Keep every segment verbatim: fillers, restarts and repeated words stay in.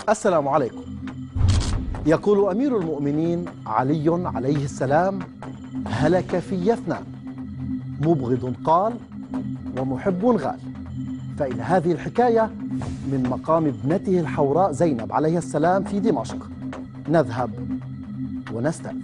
السلام عليكم. يقول أمير المؤمنين علي عليه السلام: هلك في يثنى مبغض قال ومحب غال. فإلى هذه الحكاية من مقام ابنته الحوراء زينب عليه السلام في دمشق نذهب ونستمع.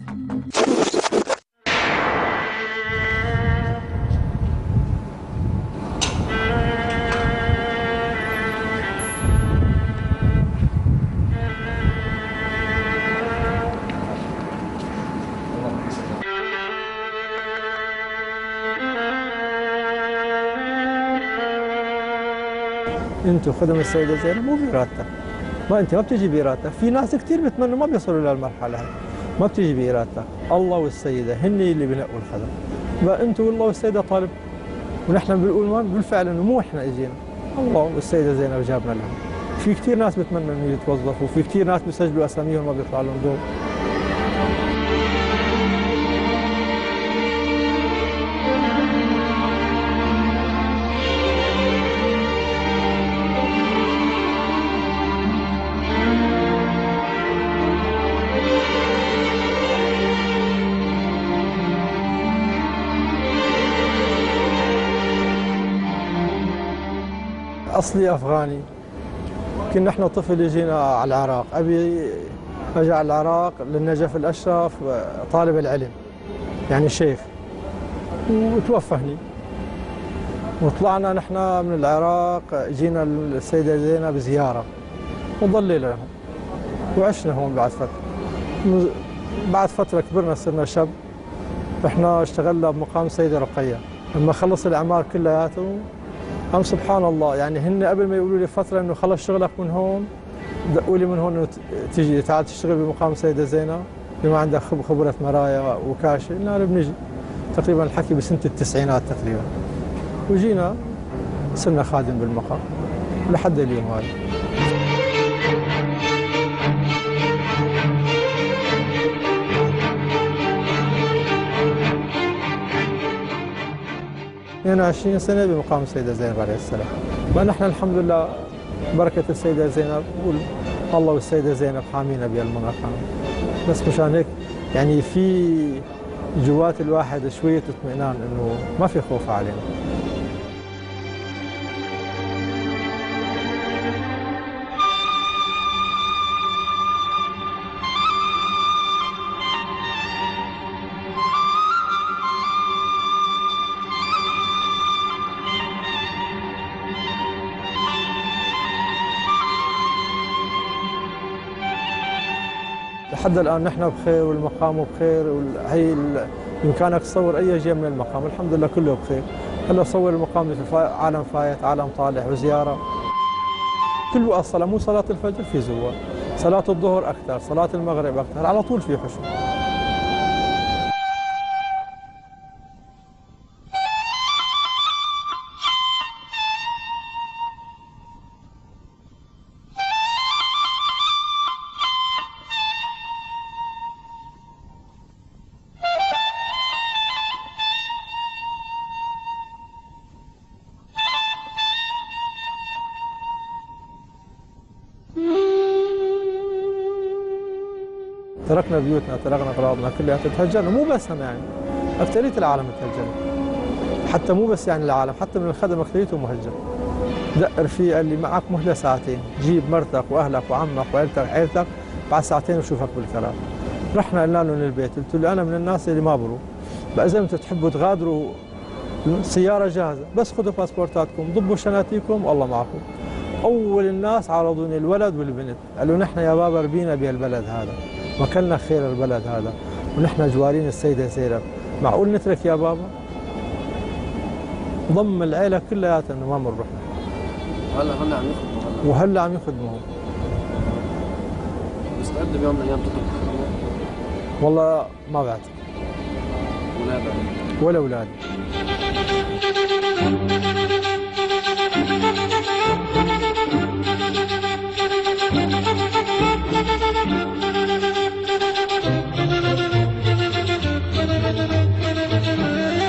انتوا خدم السيدة زينب مو بإرادتك، ما انت ما بتجي بإرادتك، في ناس كثير بتمنوا ما بيصلوا للمرحلة هاي، ما بتجي بإرادتك، الله والسيدة هن اللي بنقوا الخدم، بقى انتوا والله والسيدة طالب، ونحن بنقول ما بالفعل انه مو احنا اجينا، الله والسيدة زينب جابنا لهم. في كثير ناس بتمنوا انه يتوظفوا، وفي كثير ناس بيسجلوا اساميهم ما بيطلع لهم دور. أصلي أفغاني، كنا إحنا طفل يجينا على العراق، أبي أجي على العراق للنجف الأشرف طالب العلم يعني شيخ، وتوفهني وطلعنا نحن من العراق، جينا السيدة زينب زيارة وضلينا لهم وعشنا هون. بعد فترة بعد فترة كبرنا صرنا شاب، رحنا اشتغلنا بمقام السيدة رقية. لما خلص الأعمار كلياته أم سبحان الله، يعني هن قبل ما يقولوا لي فترة إنه خلص شغلك من هون، دقوا لي من هون إنه تيجي تعال تشتغل بمقام السيدة زينب بما عندك خبرة مرايا وكاشة. قلنا له بنجي، تقريبا الحكي بسنة التسعينات تقريبا، وجينا صرنا خادم بالمقام لحد اليوم هذا. اثنين وعشرين سنة بمقام السيدة زينب عليه السلام. ونحن الحمد لله بركة السيدة زينب، الله والسيدة زينب حامينا بهالمقام. بس مشان هيك يعني في جوات الواحد شوية اطمئنان انه ما في خوف علينا. لحد الآن نحن بخير والمقام بخير، وهي بإمكانك تصور أي شيء من المقام، الحمد لله كله بخير. هلا صور المقام مثل عالم فايت، عالم طالع، وزيارة. كل وقت صلاة، مو صلاة الفجر في زوار، صلاة الظهر أكثر، صلاة المغرب أكثر، على طول في حشو. تركنا بيوتنا، تركنا اغراضنا كلها تتهجرنا، مو بس هم يعني اكثريه العالم تهجرنا، حتى مو بس يعني العالم، حتى من الخدم اكثريته مهجر. دق رفيق قال لي معك مهله ساعتين، جيب مرتك واهلك وعمك وعيلتك عيلتك بعد ساعتين وشوفك بالكلام. رحنا قلنا له للبيت، قلت له انا من الناس اللي ما بروح، بقى اذا انتم تحبوا تغادروا السياره جاهزه، بس خذوا باسبورتاتكم، ضبوا شناتيكم والله معكم. اول الناس عرضوني الولد والبنت، قالوا نحن يا بابا ربينا بهالبلد هذا، وكلنا خير البلد هذا، ونحن جوارين السيدة زينب، معقول نترك يا بابا؟ ضم العيلة كلياتها انه ما بنروح. هلا هلا عم يخدموا، وهلا عم يخدموا. مستعد بيوم من الايام تترك الخدمة؟ والله ما بعتقد. اولادك؟ ولا اولادي.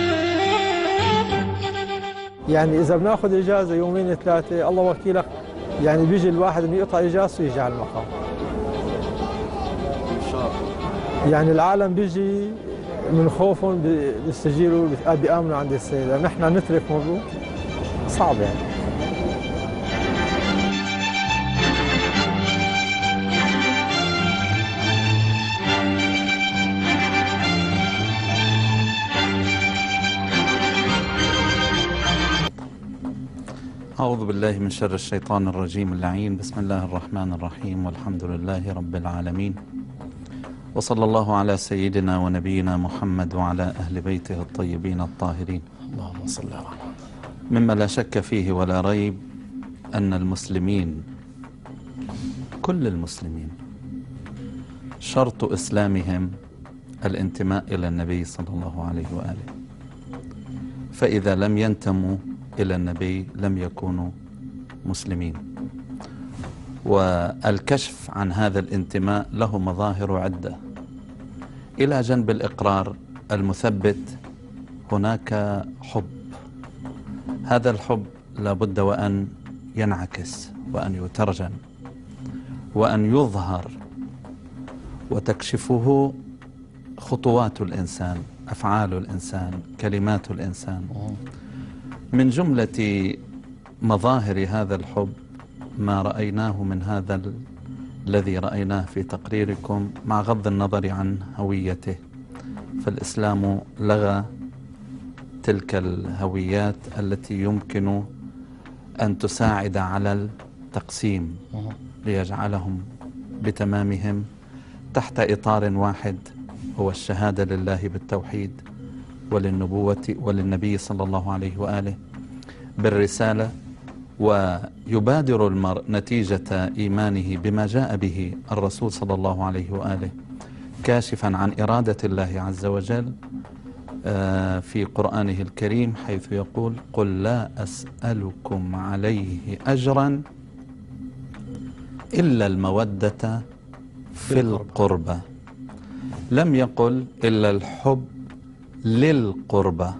يعني إذا بناخذ إجازة يومين ثلاثة الله وكيلك يعني بيجي الواحد انه يقطع اجازته ويجي على المقام. يعني العالم بيجي من خوفهم بيستجيروا بيامنوا عند السيدة، نحن نترك موضوع صعب يعني. أعوذ بالله من شر الشيطان الرجيم اللعين. بسم الله الرحمن الرحيم، والحمد لله رب العالمين، وصلى الله على سيدنا ونبينا محمد وعلى أهل بيته الطيبين الطاهرين. اللهم صل على محمد. مما لا شك فيه ولا ريب أن المسلمين، كل المسلمين، شرط إسلامهم الانتماء إلى النبي صلى الله عليه وآله، فإذا لم ينتموا إلى النبي لم يكونوا مسلمين. والكشف عن هذا الانتماء له مظاهر عدة. إلى جنب الإقرار المثبت هناك حب. هذا الحب لابد وأن ينعكس وأن يترجم وأن يظهر، وتكشفه خطوات الإنسان، أفعال الإنسان، كلمات الإنسان. من جملة مظاهر هذا الحب ما رأيناه من هذا ال... الذي رأيناه في تقريركم، مع غض النظر عن هويته، فالإسلام لغى تلك الهويات التي يمكن أن تساعد على التقسيم ليجعلهم بتمامهم تحت إطار واحد، هو الشهادة لله بالتوحيد وللنبوة وللنبي صلى الله عليه وآله بالرسالة. ويبادر المرء نتيجة إيمانه بما جاء به الرسول صلى الله عليه وآله كاشفا عن إرادة الله عز وجل في قرآنه الكريم، حيث يقول: قل لا أسألكم عليه أجرا إلا المودة في القربى. لم يقل إلا الحب للقربى،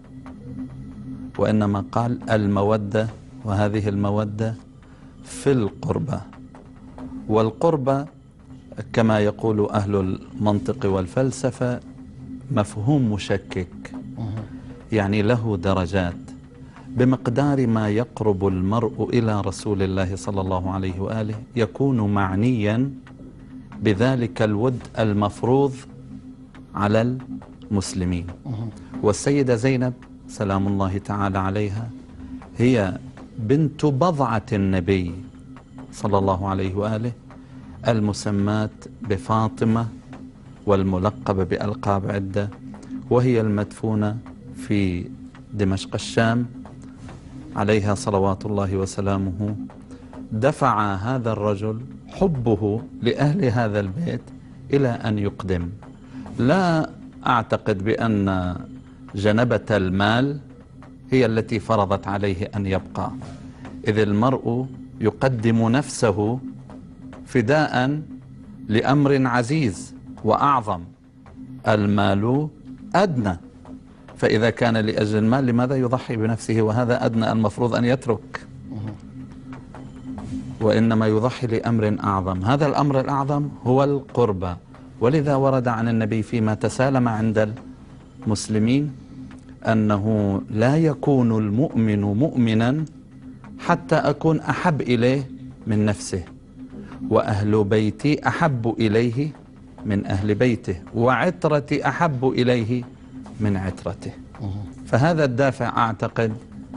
وإنما قال المودة، وهذه المودة في القربى. والقربى كما يقول أهل المنطق والفلسفة مفهوم مشكك، يعني له درجات بمقدار ما يقرب المرء إلى رسول الله صلى الله عليه وآله يكون معنيا بذلك الود المفروض على المسلمين. والسيدة زينب سلام الله تعالى عليها هي بنت بضعة النبي صلى الله عليه وآله المسمات بفاطمة والملقبة بألقاب عدة، وهي المدفونة في دمشق الشام عليها صلوات الله وسلامه. دفع هذا الرجل حبه لأهل هذا البيت إلى أن يقدم. لا أعتقد بأن جنبة المال هي التي فرضت عليه أن يبقى، إذ المرء يقدم نفسه فداء لأمر عزيز وأعظم. المال أدنى، فإذا كان لأجل المال لماذا يضحي بنفسه؟ وهذا أدنى المفروض أن يترك، وإنما يضحي لأمر أعظم. هذا الأمر الأعظم هو القربى. ولذا ورد عن النبي فيما تسالم عند المسلمين أنه لا يكون المؤمن مؤمنا حتى أكون أحب إليه من نفسه، وأهل بيتي أحب إليه من أهل بيته، وعترتي أحب إليه من عترته. فهذا الدافع أعتقد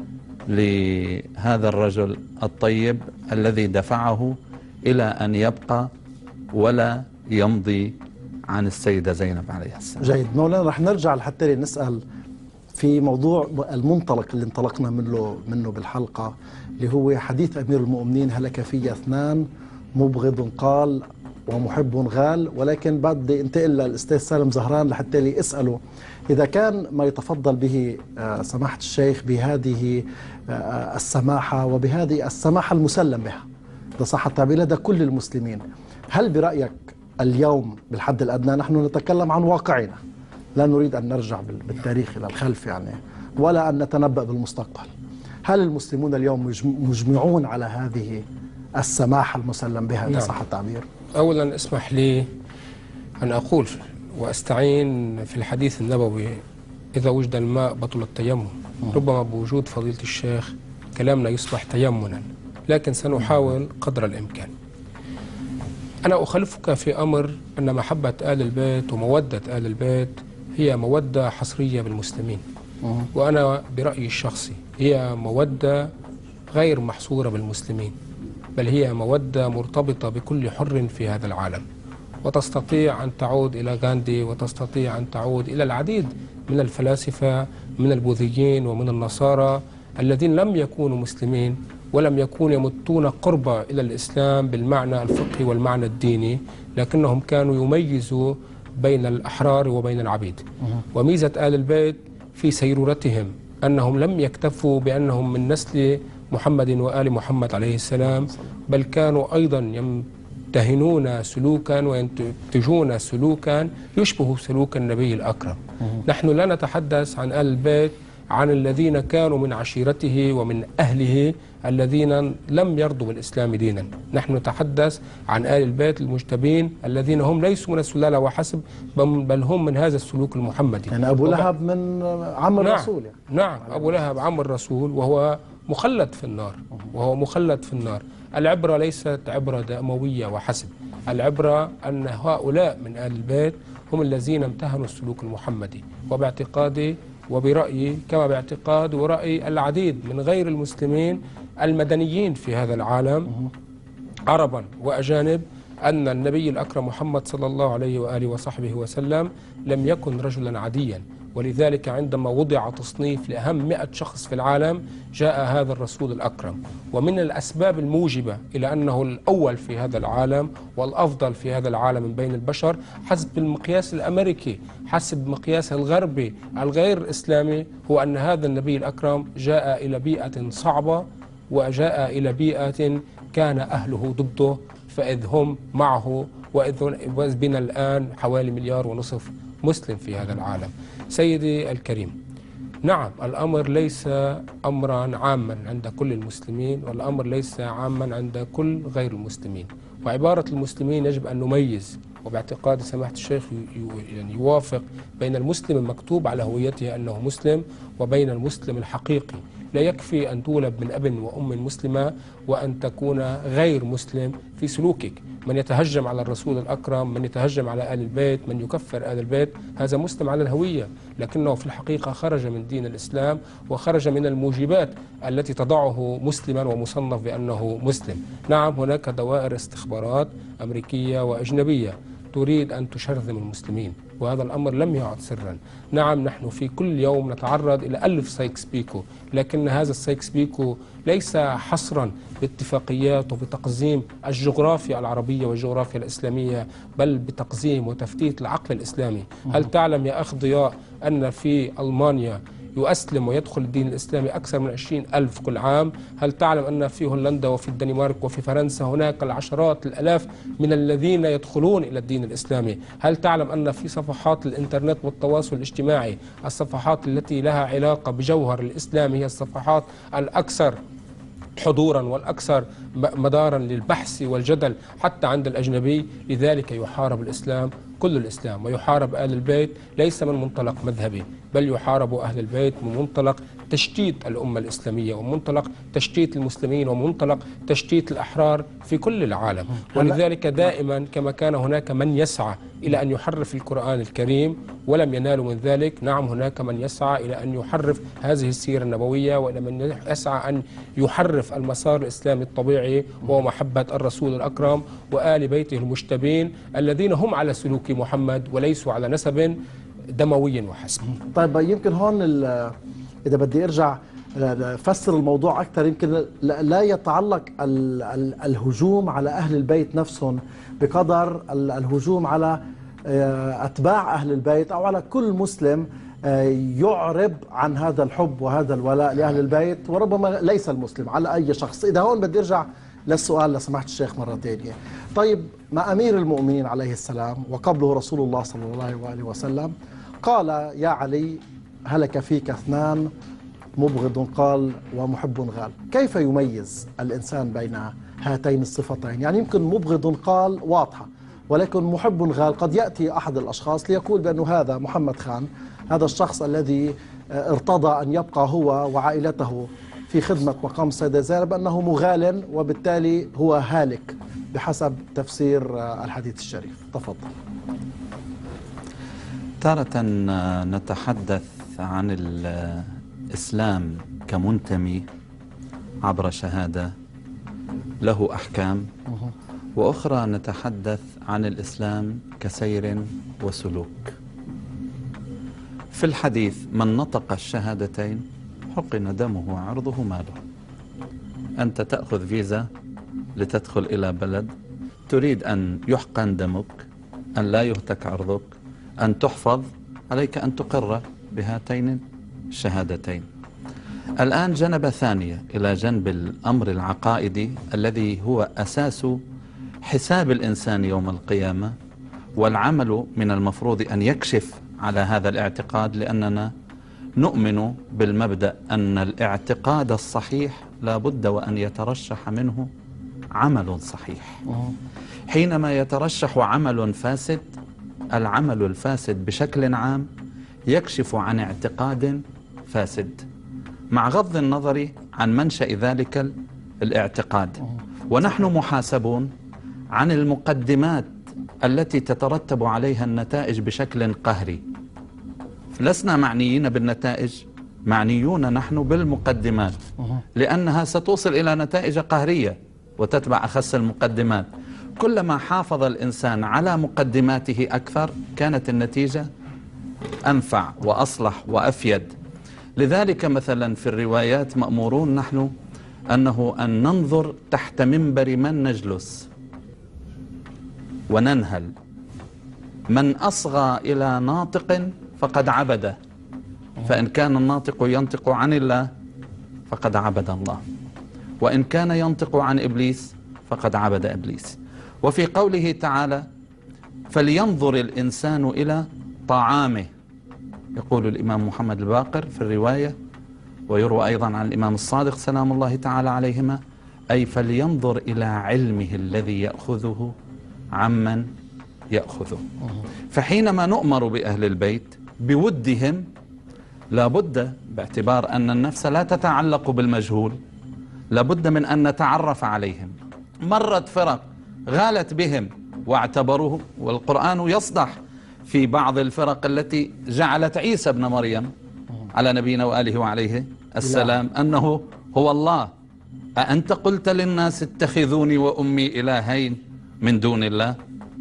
لهذا الرجل الطيب الذي دفعه إلى أن يبقى ولا يمضي عن السيدة زينب عليها السلام. جيد مولانا، رح نرجع لحتى نسأل في موضوع المنطلق اللي انطلقنا منه منه بالحلقة، اللي هو حديث أمير المؤمنين: هلك في اثنان مبغض قال ومحب غال. ولكن بدي انتقل للأستاذ سالم زهران لحتى لي أسأله إذا كان ما يتفضل به سماحة الشيخ بهذه السماحة وبهذه السماحة المسلم بها، إذا صح التعبير، لدى كل المسلمين، هل برأيك اليوم بالحد الأدنى، نحن نتكلم عن واقعنا، لا نريد أن نرجع بالتاريخ إلى الخلف يعني، ولا أن نتنبأ بالمستقبل، هل المسلمون اليوم مجمعون على هذه السماحة المسلم بها إذا نعم. صح التعبير؟ أولا اسمح لي أن أقول وأستعين في الحديث النبوي: إذا وجد الماء بطل التيمم. ربما بوجود فضيلة الشيخ كلامنا يصبح تيمنا، لكن سنحاول قدر الإمكان. أنا أخالفك في أمر أن محبة آل البيت ومودة آل البيت هي مودة حصرية بالمسلمين، وأنا برأيي الشخصي هي مودة غير محصورة بالمسلمين، بل هي مودة مرتبطة بكل حر في هذا العالم، وتستطيع أن تعود إلى غاندي، وتستطيع أن تعود إلى العديد من الفلاسفة من البوذيين ومن النصارى الذين لم يكونوا مسلمين ولم يكونوا يمتون قربا إلى الإسلام بالمعنى الفقهي والمعنى الديني، لكنهم كانوا يميزوا بين الأحرار وبين العبيد. وميزة آل البيت في سيرورتهم أنهم لم يكتفوا بأنهم من نسل محمد وآل محمد عليه السلام، بل كانوا أيضا يمتهنون سلوكا وينتجون سلوكا يشبه سلوك النبي الأكرم. نحن لا نتحدث عن آل البيت عن الذين كانوا من عشيرته ومن أهله الذين لم يرضوا بالإسلام دينا، نحن نتحدث عن آل البيت المجتبين الذين هم ليسوا من السلالة وحسب، بل هم من هذا السلوك المحمدي. يعني أبو لهب من عم الرسول. يعني. نعم، أبو لهب عم الرسول، وهو مخلد في النار، وهو مخلد في النار. العبرة ليست عبرة دموية وحسب، العبرة أن هؤلاء من آل البيت هم الذين امتهنوا السلوك المحمدي، وباعتقادي وبرأيي كما باعتقاد ورأي العديد من غير المسلمين المدنيين في هذا العالم عربا وأجانب، أن النبي الأكرم محمد صلى الله عليه وآله وصحبه وسلم لم يكن رجلا عاديا، ولذلك عندما وضع تصنيف لأهم مئة شخص في العالم جاء هذا الرسول الأكرم. ومن الأسباب الموجبة إلى أنه الأول في هذا العالم والأفضل في هذا العالم من بين البشر حسب المقياس الأمريكي، حسب مقياس الغربي الغير إسلامي، هو أن هذا النبي الأكرم جاء إلى بيئة صعبة، وجاء إلى بيئة كان أهله ضده، فإذ هم معه، وإذ بنا الآن حوالي مليار ونصف مسلم في هذا العالم. سيدي الكريم، نعم الأمر ليس أمرا عاما عند كل المسلمين، والأمر ليس عاما عند كل غير المسلمين، وعبارة المسلمين يجب أن نميز، وباعتقاد سماحة الشيخ يعني يوافق بين المسلم المكتوب على هويته أنه مسلم وبين المسلم الحقيقي. لا يكفي أن تولد من أب وأم مسلمة وأن تكون غير مسلم في سلوكك. من يتهجم على الرسول الأكرم، من يتهجم على آل البيت، من يكفر آل البيت، هذا مسلم على الهوية، لكنه في الحقيقة خرج من دين الإسلام وخرج من الموجبات التي تضعه مسلما ومصنف بأنه مسلم. نعم هناك دوائر استخبارات أمريكية وأجنبية تريد أن تشرذم المسلمين، وهذا الأمر لم يعد سرا. نعم نحن في كل يوم نتعرض إلى ألف سايكس بيكو، لكن هذا السايكس بيكو ليس حصرا باتفاقيات وبتقزيم الجغرافيا العربية والجغرافيا الإسلامية، بل بتقزيم وتفتيت العقل الإسلامي. هل تعلم يا أخ ضياء أن في ألمانيا يؤسلم ويدخل الدين الإسلامي أكثر من عشرين ألف كل عام؟ هل تعلم أن في هولندا وفي الدنمارك وفي فرنسا هناك العشرات الألاف من الذين يدخلون إلى الدين الإسلامي؟ هل تعلم أن في صفحات الإنترنت والتواصل الاجتماعي، الصفحات التي لها علاقة بجوهر الإسلام هي الصفحات الأكثر حضورا والأكثر مدارا للبحث والجدل حتى عند الأجنبي؟ لذلك يحارب الإسلام كل الإسلام، ويحارب أهل البيت ليس من منطلق مذهبي، بل يحارب أهل البيت من منطلق تشتيت الأمة الإسلامية ومنطلق تشتيت المسلمين ومنطلق تشتيت الأحرار في كل العالم. ولذلك دائما كما كان هناك من يسعى إلى أن يحرف القرآن الكريم ولم ينالوا من ذلك، نعم هناك من يسعى إلى أن يحرف هذه السيرة النبوية، وإلى من يسعى أن يحرف المسار الإسلامي الطبيعي وهو محبة الرسول الأكرم وآل بيته المجتبين الذين هم على سلوك محمد وليسوا على نسب دموي وحسب. طيب يمكن هون إذا بدي أرجع فسر الموضوع أكثر، يمكن لا يتعلق الهجوم على أهل البيت نفسهم بقدر الهجوم على أتباع أهل البيت أو على كل مسلم يعرب عن هذا الحب وهذا الولاء لأهل البيت، وربما ليس المسلم، على أي شخص. إذا هون بدي أرجع للسؤال لسماحة الشيخ مرة ثانية. طيب ما أمير المؤمنين عليه السلام وقبله رسول الله صلى الله عليه وسلم قال يا علي هلك فيك اثنان مبغض قال ومحب غال، كيف يميز الإنسان بين هاتين الصفتين؟ يعني يمكن مبغض قال واضحة، ولكن محب غال قد يأتي أحد الأشخاص ليقول بأنه هذا محمد خان، هذا الشخص الذي ارتضى أن يبقى هو وعائلته في خدمة مقام السيدة زينب أنه مغال وبالتالي هو هالك بحسب تفسير الحديث الشريف. تفضل. تارة نتحدث عن الإسلام كمنتمي عبر شهادة له أحكام، وأخرى نتحدث عن الإسلام كسير وسلوك. في الحديث من نطق الشهادتين حقن دمه وعرضه ماله. أنت تأخذ فيزا لتدخل إلى بلد، تريد أن يحقن دمك، أن لا يهتك عرضك، أن تحفظ، عليك أن تقر بهاتين الشهادتين. الآن جنبة ثانية إلى جنب الأمر العقائدي الذي هو أساس حساب الإنسان يوم القيامة، والعمل من المفروض أن يكشف على هذا الاعتقاد، لأننا نؤمن بالمبدأ أن الاعتقاد الصحيح لا بد وأن يترشح منه عمل صحيح. حينما يترشح عمل فاسد، العمل الفاسد بشكل عام يكشف عن اعتقاد فاسد مع غض النظر عن منشأ ذلك الاعتقاد. ونحن محاسبون عن المقدمات التي تترتب عليها النتائج بشكل قهري. لسنا معنيين بالنتائج، معنيون نحن بالمقدمات، لأنها ستوصل إلى نتائج قهرية وتتبع أخس المقدمات. كلما حافظ الإنسان على مقدماته أكثر كانت النتيجة أنفع وأصلح وأفيد. لذلك مثلا في الروايات مأمورون نحن أنه أن ننظر تحت منبر من نجلس وننهل. من أصغى إلى ناطق فقد عبده، فإن كان الناطق ينطق عن الله فقد عبد الله، وإن كان ينطق عن إبليس فقد عبد إبليس. وفي قوله تعالى فلينظر الإنسان إلى طعامه، يقول الإمام محمد الباقر في الرواية، ويروى أيضا عن الإمام الصادق سلام الله تعالى عليهما، أي فلينظر إلى علمه الذي يأخذه عمن يأخذه. فحينما نؤمر بأهل البيت بودهم لابد، باعتبار أن النفس لا تتعلق بالمجهول، لابد من أن نتعرف عليهم. مرت فرق غالت بهم واعتبروه، والقرآن يصدح في بعض الفرق التي جعلت عيسى ابن مريم على نبينا وآله وعليه السلام أنه هو الله. أأنت قلت للناس اتخذوني وأمي إلهين من دون الله؟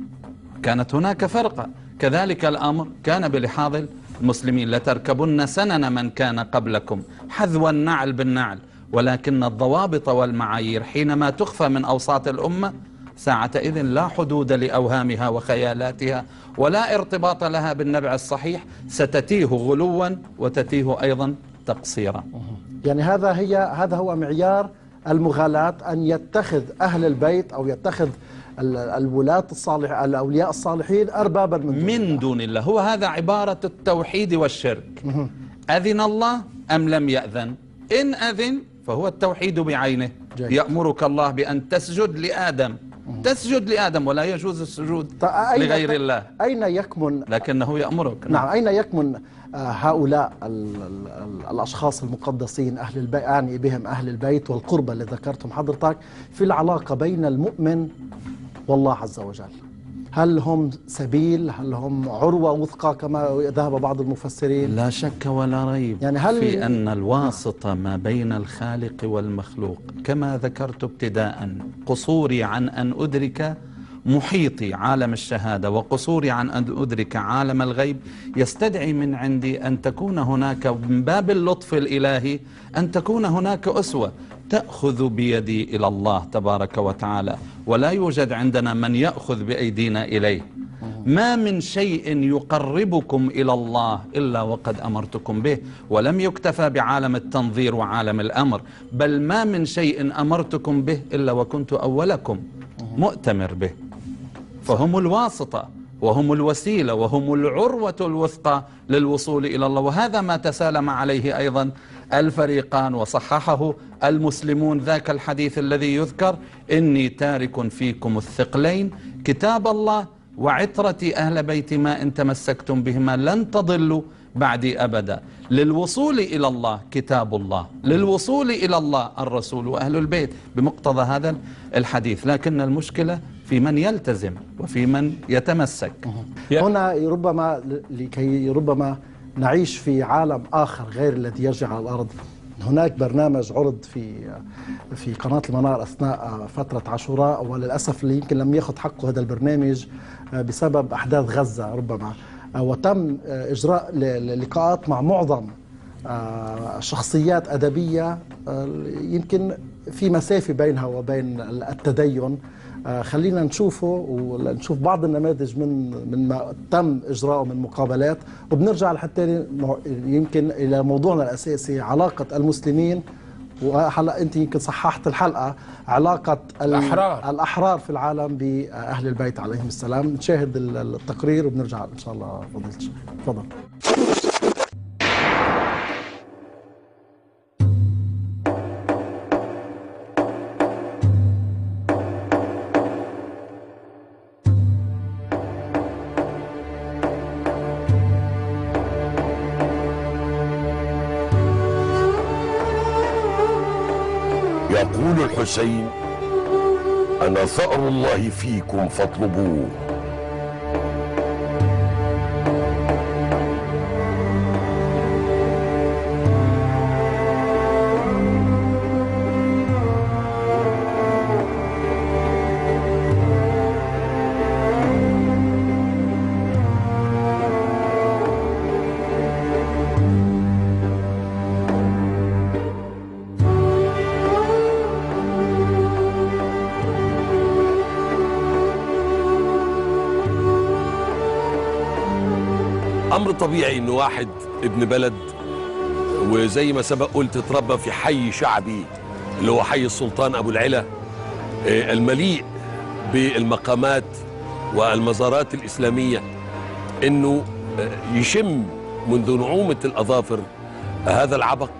كانت هناك فرقة. كذلك الأمر كان بلحاظ المسلمين، لتركبن سنن من كان قبلكم حذو النعل بالنعل. ولكن الضوابط والمعايير حينما تخفى من أوساط الأمة ساعتئذ لا حدود لأوهامها وخيالاتها، ولا ارتباط لها بالنبع الصحيح، ستتيه غلوا وتتيه أيضا تقصيرا. يعني هذا هي هذا هو معيار المغالاة، أن يتخذ أهل البيت أو يتخذ الولاة الصالح الأولياء الصالحين أربابا من دون, من دون الله. هو هذا عبارة التوحيد والشرك. أذن الله أم لم يأذن؟ إن أذن فهو التوحيد بعينه. جيد. يأمرك الله بأن تسجد لآدم، تسجد لآدم، ولا يجوز السجود لغير الله. أين يكمن؟ لكنه يأمرك. نعم. أين يكمن هؤلاء الأشخاص المقدسين أهل البيت، أعني بهم أهل البيت والقربة اللي ذكرتهم حضرتك، في العلاقة بين المؤمن والله عز وجل؟ هل هم سبيل؟ هل هم عروة وثقى كما ذهب بعض المفسرين؟ لا شك ولا ريب يعني هل في أن الواسطة ما بين الخالق والمخلوق، كما ذكرت ابتداء، قصوري عن أن أدرك محيطي عالم الشهادة وقصوري عن أن أدرك عالم الغيب، يستدعي من عندي أن تكون هناك من باب اللطف الإلهي أن تكون هناك أسوة تأخذ بيدي إلى الله تبارك وتعالى، ولا يوجد عندنا من يأخذ بأيدينا إليه. ما من شيء يقربكم إلى الله إلا وقد أمرتكم به، ولم يكتفى بعالم التنظير وعالم الأمر، بل ما من شيء أمرتكم به إلا وكنت أولكم مؤتمر به. فهم الواسطة وهم الوسيلة وهم العروة الوثقى للوصول إلى الله. وهذا ما تسالم عليه أيضا الفريقان، وصححه المسلمون ذاك الحديث الذي يذكر: إني تارك فيكم الثقلين كتاب الله وعترتي أهل بيت ما إن تمسكتم بهما لن تضلوا بعدي أبدا. للوصول إلى الله كتاب الله، للوصول إلى الله الرسول وأهل البيت بمقتضى هذا الحديث، لكن المشكلة في من يلتزم وفي من يتمسك. هنا ربما لكي ربما نعيش في عالم آخر غير الذي يرجع على الأرض، هناك برنامج عرض في في قناة المنار أثناء فترة عاشوراء، وللأسف اللي يمكن لم يأخذ حقه هذا البرنامج بسبب أحداث غزة ربما، وتم إجراء لقاءات مع معظم شخصيات أدبية يمكن في مسافة بينها وبين التدين. خلينا نشوفه ونشوف بعض النماذج من من ما تم إجراءه من مقابلات، وبنرجع لحتى يمكن إلى موضوعنا الأساسي، علاقة المسلمين. وهلا أنت يمكن صححت الحلقة، علاقة الأحرار الأحرار في العالم بأهل البيت عليهم السلام. نشاهد التقرير وبنرجع إن شاء الله. فضيلة الشيخ تفضل. يقول الحسين: أنا ثأر الله فيكم فاطلبوه. أمر طبيعي إنه واحد ابن بلد، وزي ما سبق قلت اتربى في حي شعبي اللي هو حي السلطان أبو العلا المليء بالمقامات والمزارات الإسلامية، إنه يشم منذ نعومة الأظافر هذا العبق.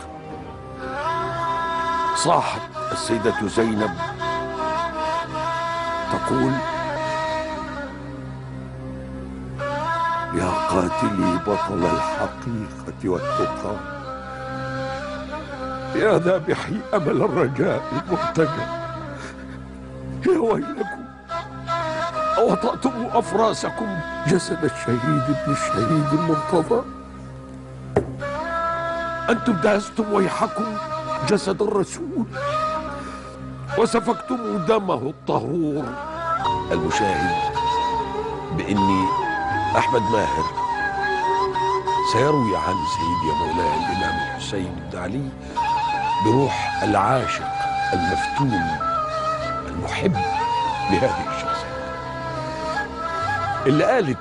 صاحت السيدة زينب تقول: يا قاتلي بطل الحقيقة والتقى، يا ذابحي أمل الرجاء المرتجى، يا ويلكم أوطأتم أفراسكم جسد الشهيد ابن الشهيد المرتضى، أنتم دهستم ويحكم جسد الرسول وسفكتم دمه الطهور. المشاهد بإني أحمد ماهر سيروي عن سيدي مولاي الإمام الحسين بن علي بروح العاشق المفتون المحب لهذه الشخصية اللي قالت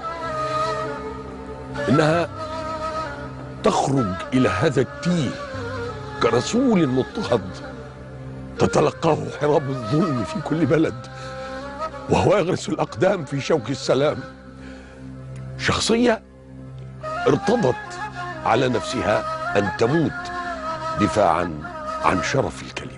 إنها تخرج إلى هذا التيه كرسول مضطهد تتلقاه حراب الظلم في كل بلد، وهو يغرس الأقدام في شوك السلام. شخصية ارتضت على نفسها أن تموت دفاعا عن شرف الكلمة.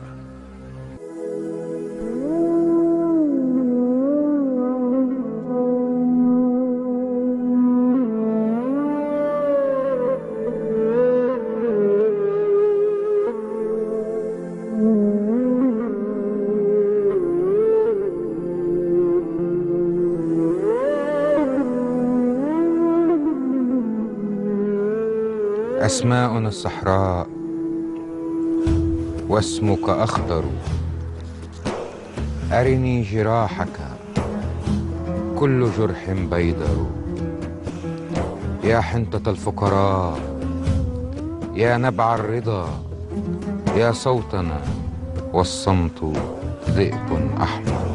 أسماؤنا الصحراء واسمك أخضر، أرني جراحك كل جرح بيضر، يا حنطة الفقراء يا نبع الرضا، يا صوتنا والصمت ذئب أحمر.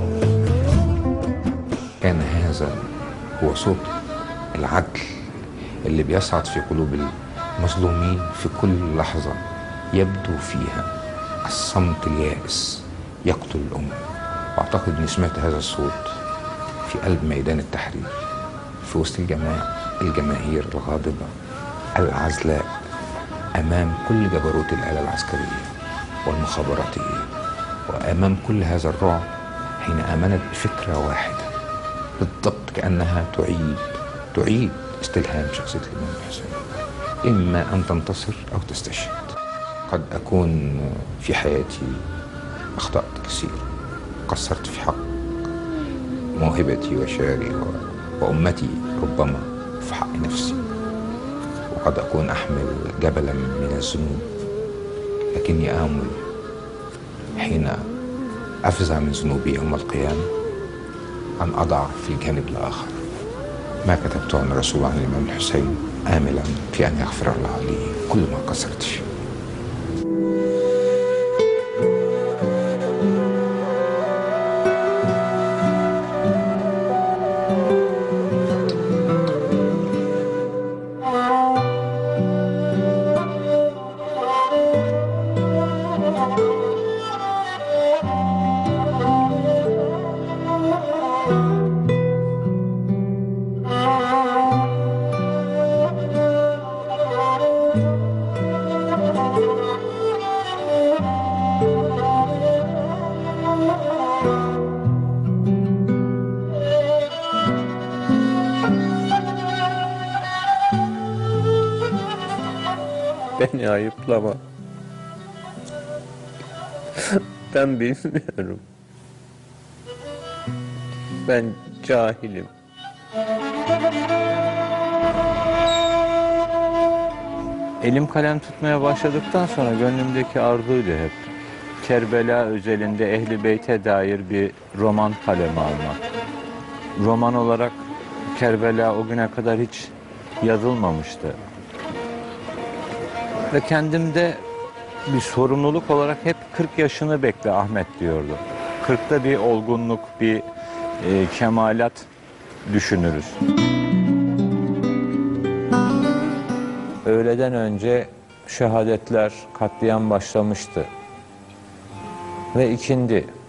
كان هذا هو صوت العدل اللي بيصعد في قلوب المظلومين في كل لحظة يبدو فيها الصمت اليائس يقتل الأمة. وأعتقد أني سمعت هذا الصوت في قلب ميدان التحرير، في وسط الجماعة الجماهير الغاضبة العزلاء أمام كل جبروت الآلة العسكرية والمخابراتية، وأمام كل هذا الرعب حين آمنت بفكرة واحدة بالضبط، كأنها تعيد تعيد استلهام شخصية الإمام الحسين: إما أن تنتصر أو تستشهد. قد أكون في حياتي أخطأت كثير، قصرت في حق موهبتي وشعري وأمتي، ربما في حق نفسي، وقد أكون أحمل جبلا من الذنوب، لكني آمل حين أفزع من ذنوبي يوم القيامة أن أضع في الجانب الآخر ما كتبته عن الرسول عن الإمام الحسين، آملا في أن يغفر الله لي كل ما قصرت فيه. Beni ayıplama. Ben bilmiyorum. Ben cahilim. Elim kalem tutmaya başladıktan sonra gönlümdeki arzuydu hep. Kerbela özelinde Ehl-i Beyt'e dair bir roman kaleme almak. Roman olarak Kerbela o güne kadar hiç yazılmamıştı. Ve kendimde bir sorumluluk olarak hep kırk yaşını bekle Ahmet diyordu. kırkta bir olgunluk, bir e, kemalat düşünürüz. Öğleden önce şehadetler, katliam başlamıştı. Ve ikindi.